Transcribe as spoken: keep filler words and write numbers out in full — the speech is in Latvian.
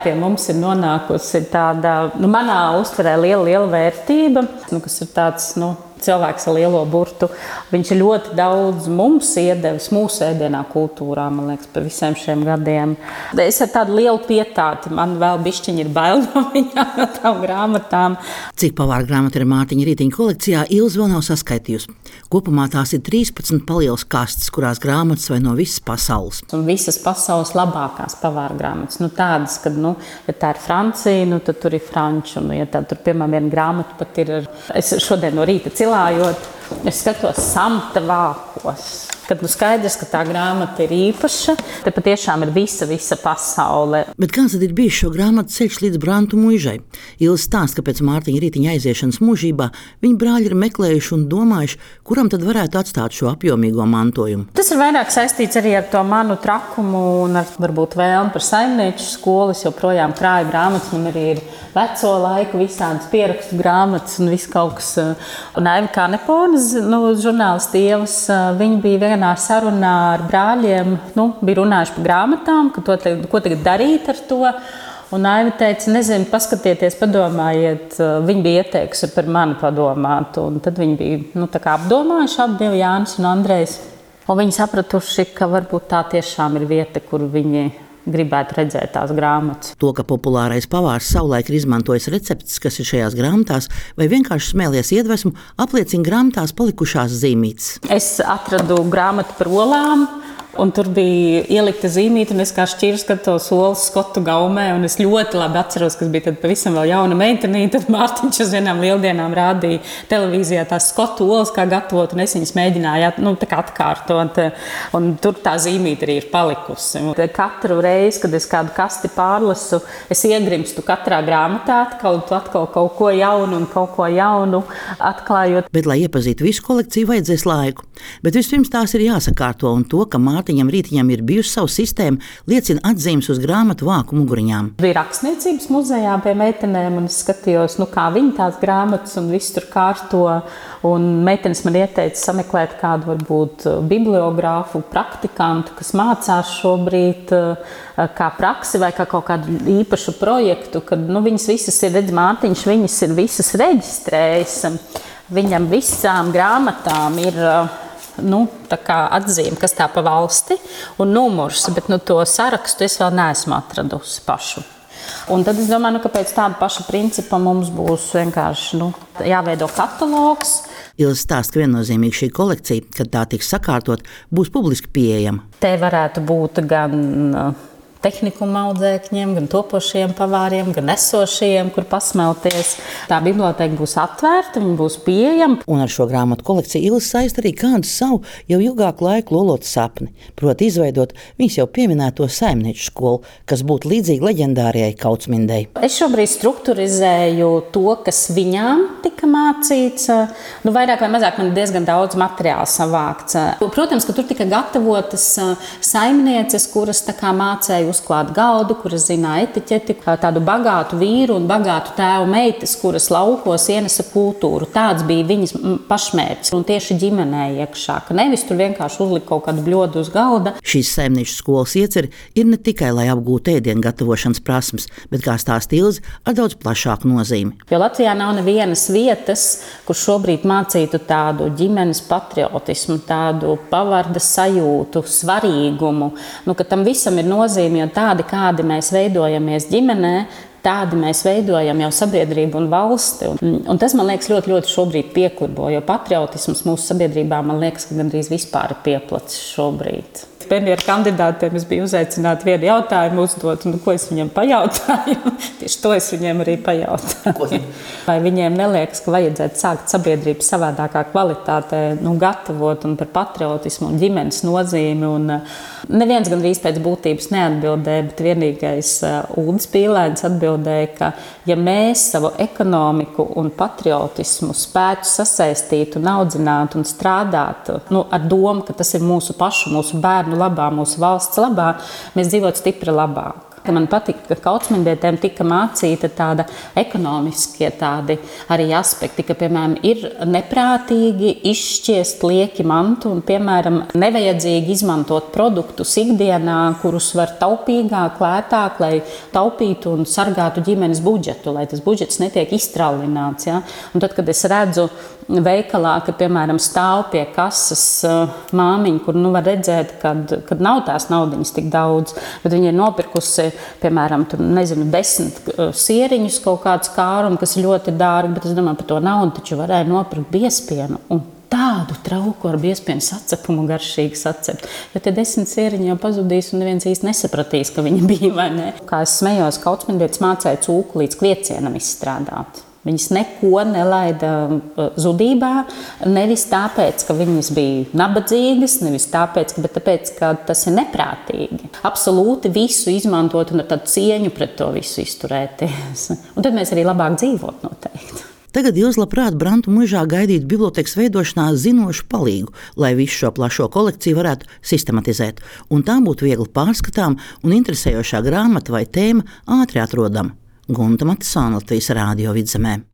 Pie mums ir nonākusi tāda, nu, manā uztverē liela, liela vērtība, nu, kas ir tāds, nu, cilvēks ar lielo burtu. Viņš ir ļoti daudz mums iedevis mūsu ēdienā kultūrā, man liekas, par visiem šiem gadiem. Es ar tādu lielu pietāti, man vēl bišķiņi ir bail no viņām, no tām grāmatām. Cik pavāra grāmata ir Mārtiņa Rītiņa kolekcijā, Ilze vēl nav saskaitījusi. Kopumā tās ir trīspadsmit palielas kastes, kurās grāmatas vai no visas pasaules. Un visas pasaules labākās pavāra grāmatas. Nu, tādas, kad, nu, ja tā ir Francija, nu, tad tur ir franču. Nu, ja tā tur, piemēram, viena grāmata pat ir ar... Es šodien no rīta cilājot, es skatos samta vākos. Kad nu skaidrs, ka tā grāmata ir īpaša, te patiešām ir visa, visa pasaule. Bet kāds tad ir bijis šo grāmatu ceļš līdz Brantu muižai? Ilze stāsta, ka pēc Mārtiņa Rītiņa aiziešanas mūžībā viņi brāļi ir meklējuši un domājuši, kuram tad varētu atstāt šo apjomīgo mantojumu. Tas ir vairāk saistīts arī ar to manu trakumu un ar varbūt vēlmi par saimnieču skolu. Es joprojām krāju grāmatas, man arī ir veco laiku visādas pierakstu grāmatas un viss kaut kas. Un Aiva Kanepones, nu, žurnālisti ievas, viņi bija vienā sarunā ar brāļiem, nu, bija runājuši par grāmatām, ka to, ko tagad darīt ar to. Un Aiva teica, nezinu, paskatieties, padomājiet, viņi bija ieteikusi par mani padomāt. Un tad viņi bija, nu, tā kā apdomājuši abi divi, Jānis un Andrejs. Un viņi sapratuši, ka varbūt tā tiešām ir vieta, kur viņi gribētu redzēt tās grāmatas. To, ka populārais pavārs savulaik ir izmantojis receptes, kas ir šajās grāmatās, vai vienkārši smēlies iedvesmu, apliecina grāmatās palikušās zīmītes. Es atradu grāmatu par olām, un tur bija ielikta zīmīte, un es kā šķiru skatos olas skotu gaumē, un es ļoti labi atceros, kas bija tad pavisam vēl jauna meitenīte, tad Mārtiņš uz vienām lieldienām rādīja televīzijā tās skotu olas, kā gatavot, un es viņas mēģināju, nu, tā kā atkārtot, un tur tā zīmīte arī ir palikusi. Katru reizi, kad es kādu kasti pārlasu, es iegrimstu katrā grāmatā, atkal, atkal kaut ko jaunu un kaut ko jaunu atklājot. Bet, lai iepazītu visu kolekciju, vajadzēs laiku. Bet vispirms tās ir jāsakārto, un to, ka Mārtiņam Rītiņam ir bijusi savu sistēmu, liecina atzīmes uz grāmatu vāku muguriņām. Bija rakstniecības muzejā pie meitenēm, un es skatījos, nu, kā viņi tās grāmatas un visu tur kārto. Un meitenes man ieteica sameklēt kādu varbūt bibliogrāfu, praktikantu, kas mācās šobrīd kā praksi vai kā kaut kādu īpašu projektu, kad, nu, viņas visas ir, redz, Mārtiņš, viņas ir visas reģistrējis. Viņam visām grāmatām ir, nu, tā kā atzīme, kas tā pa valsti un numurs, bet, nu, to sarakstu es vēl neesmu atradusi pašu. Un tad es domāju, nu, ka pēc tāda paša principa mums būs vienkārši, nu, jāveido katalogs. Ilze stāsta, ka viennozīmīgi šī kolekcija, kad tā tiks sakārtot, būs publiski pieejama. Te varētu būt gan tehnikuma audzēkņiem, gan topošiem pavāriem, gan esošiem, kur pasmelties. Tā biblioteka būs atvērta, viņa būs pieejama. Un ar šo grāmatu kolekciju Ilze saista arī kādu savu jau ilgāku laiku lolotu sapni. Proti izveidot viņas jau pieminēto saimnieču skolu, kas būtu līdzīga leģendārajai Kautsmindei. Es šobrīd strukturizēju to, kas viņām tika mācīts. Nu, vairāk vai mazāk man diezgan daudz materiālu savākts. Protams, ka tur tika gatavotas saimnieces, kuras tā kā mācēja uzklāt galdu, kuras zināja etiķeti, tādu bagātu vīru un bagātu tēvu meitas, kuras laukos ienesa kultūru. Tāds bija viņas pašmērķis un tieši ģimenē iekšā, ka nevis tur vienkārši uzlika kaut kādu bļodu uz galda. Šīs saimnieču skolas ieceri ir ne tikai, lai apgūtu ēdienu gatavošanas prasmes, bet, kā stāsta Ilze, ar daudz plašāku nozīmi. Jo Latvijā nav nevienas vietas, kur šobrīd mācītu tādu ģimenes patriotismu, tādu pavardas sajūtu, svarīgumu, nu, ka tam visam ir nozīme. Jo tādi, kādi mēs veidojamies ģimenē, tādi mēs veidojam jau sabiedrību un valsti. Un, un tas, man liekas, ļoti, ļoti šobrīd piekurbo, jo patriotisms mūsu sabiedrībā, man liekas, ka gandrīz vispār ir pieplacis šobrīd. Premjeru kandidātiem es biju uzaicināta vienu jautājumu uzdot, un ko es viņiem pajautāju. Tieši to es viņiem arī pajautāju. Vai viņiem neliekas, ka vajadzētu sākt sabiedrības savādākā kvalitātē, nu, gatavot un par patriotismu un ģimenes nozīmi. Un neviens gandrīz pēc būtības neatbildēja, bet vienīgais Uldis Pīlēns atbildēja, ka ja mēs savu ekonomiku un patriotismu spētu sasaistīt un audzināt un strādāt, nu, ar domu, ka tas ir mūsu pašu, mūsu bērnu labā, mūsu valsts labā, mēs dzīvot stipri labāk. Man patīk, ka kaucmindietēm tika mācīta tāda ekonomiskie tādi arī aspekti, ka, piemēram, ir neprātīgi izšķiest lieki mantu un, piemēram, nevajadzīgi izmantot produktus ikdienā, kurus var taupīgāk, lētāk, lai taupītu un sargātu ģimenes budžetu, lai tas budžets netiek iztraulināts. Ja? Un tad, kad es redzu veikalā, ka, piemēram, stāv pie kases māmiņa, kur nu var redzēt, kad, kad nav tās naudiņas tik daudz, bet viņa ir nopirkusi, piemēram, tur, nezinu, desmit sieriņus kaut kāds kārumu, kas ir ļoti dārgi, bet es domāju, par to naudu taču varēja nopirkt biespienu un tādu trauku ar biespienu sacepumu garšīgi sacept. Jo tie desmit sieriņi jau pazudīs un neviens īsti nesapratīs, ka viņi bija vai ne. Kā es smējos, kaucmindietis mācēja cūku līdz kliecienam izstrādāt. Viņas neko nelaida zudībā, nevis tāpēc, ka viņas bija nabadzīgas, nevis tāpēc, ka, bet tāpēc, ka tas ir neprātīgi. Absolūti visu izmantot un ar tādu cieņu pret to visu izturēties. Un tad mēs arī labāk dzīvot noteikti. Tagad jūs labprāt Brantu muižā gaidītu bibliotekas veidošanā zinošu palīgu, lai visu šo plašo kolekciju varētu sistematizēt, un tā būtu viegli pārskatām un interesējošā grāmata vai tēma ātri atrodama. Gunta Matisona, Latvijas Rādio Vidzemē.